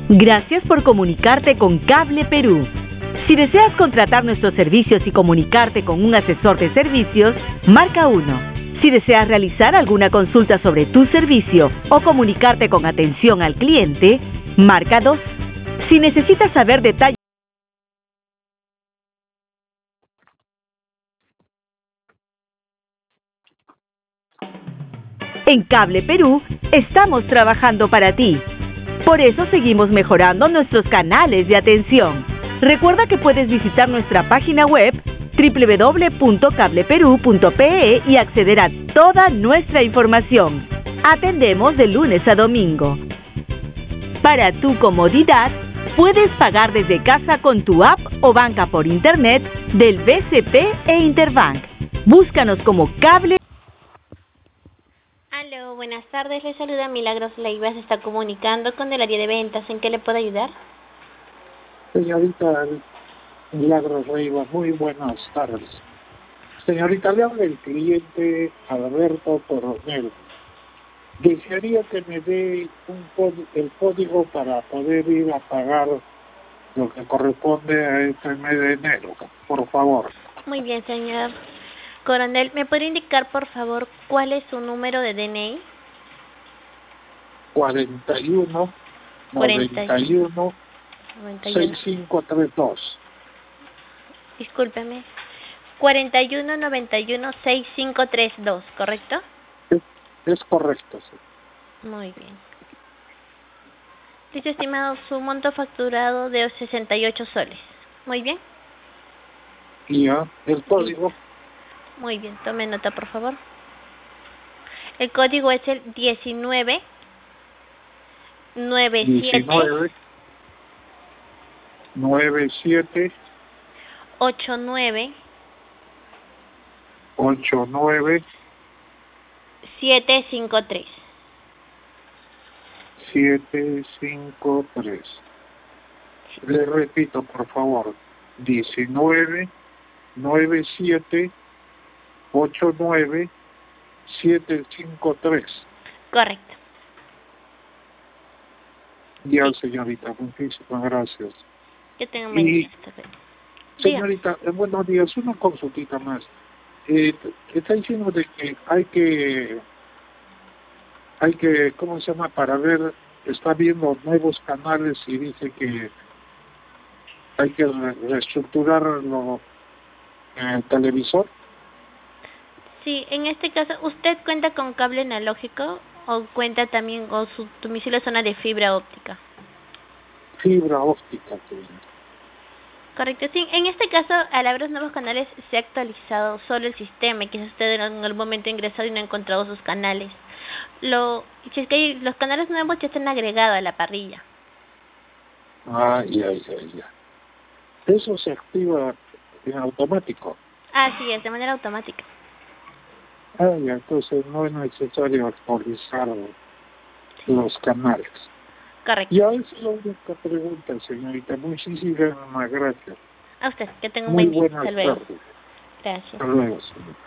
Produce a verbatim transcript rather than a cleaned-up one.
Gracias por comunicarte con Cable Perú. Si deseas contratar nuestros servicios y comunicarte con un asesor de servicios, marca uno. Si deseas realizar alguna consulta sobre tu servicio o comunicarte con atención al cliente, marca dos. Si necesitas saber detalles en Cable Perú, estamos trabajando para ti. Por eso seguimos mejorando nuestros canales de atención. Recuerda que puedes visitar nuestra página web doble u doble u doble u punto cable perú punto pe e y acceder a toda nuestra información. Atendemos de lunes a domingo. Para tu comodidad, puedes pagar desde casa con tu app o banca por internet del B C P e Interbank. Búscanos como Cable. Aló, buenas tardes, le saluda Milagros Leiva, se está comunicando con el área de ventas, ¿en qué le puedo ayudar? Señorita Milagros Leiva, muy buenas tardes. Señorita, le habla el cliente Alberto Coronel. Desearía que me dé un código, el código para poder ir a pagar lo que corresponde a este mes de enero, por favor. Muy bien, señor Coronel, ¿me puede indicar, por favor, cuál es su número de D N I? cuarenta y uno, noventa y uno, sesenta y cinco treinta y dos. Discúlpeme. cuarenta y uno, noventa y uno, sesenta y cinco treinta y dos, ¿correcto? Es, es correcto, sí. Muy bien. Dice, estimado, su monto facturado de sesenta y ocho soles. Muy bien. Y ya, el código. Muy bien, tome nota, por favor. El código es el diecinueve noventa y siete diecinueve noventa y siete ochenta y nueve ochenta y nueve setecientos cincuenta y tres. setecientos cincuenta y tres. Le repito, por favor. diecinueve noventa y siete ochenta y nueve setecientos cincuenta y tres. Correcto. Ya, señorita, muchísimas gracias. Que tenga un buen día. Señorita, eh, buenos días, una consultita más. Eh, está diciendo de que hay que, hay que, ¿cómo se llama? Para ver, está viendo nuevos canales y dice que hay que re reestructurarlo en el televisor. Sí, en este caso, ¿usted cuenta con cable analógico o cuenta también con su domicilio zona de fibra óptica? Fibra óptica. Sí. Correcto, sí. En este caso, al abrir los nuevos canales, se ha actualizado solo el sistema y quizás usted en algún momento ha ingresado y no ha encontrado sus canales. Lo, si es que hay, los canales nuevos ya están agregados a la parrilla. Ah, ya, ya, ya. Eso se activa en automático. Así es, de manera automática. Ah, ya, entonces no es necesario actualizar los canales. Correcto. Ya, esa es la única pregunta, señorita. Muchísimas gracias. A usted, que tenga un Muy buen día. buenas Hasta luego. tardes. Gracias. Hasta luego, señorita.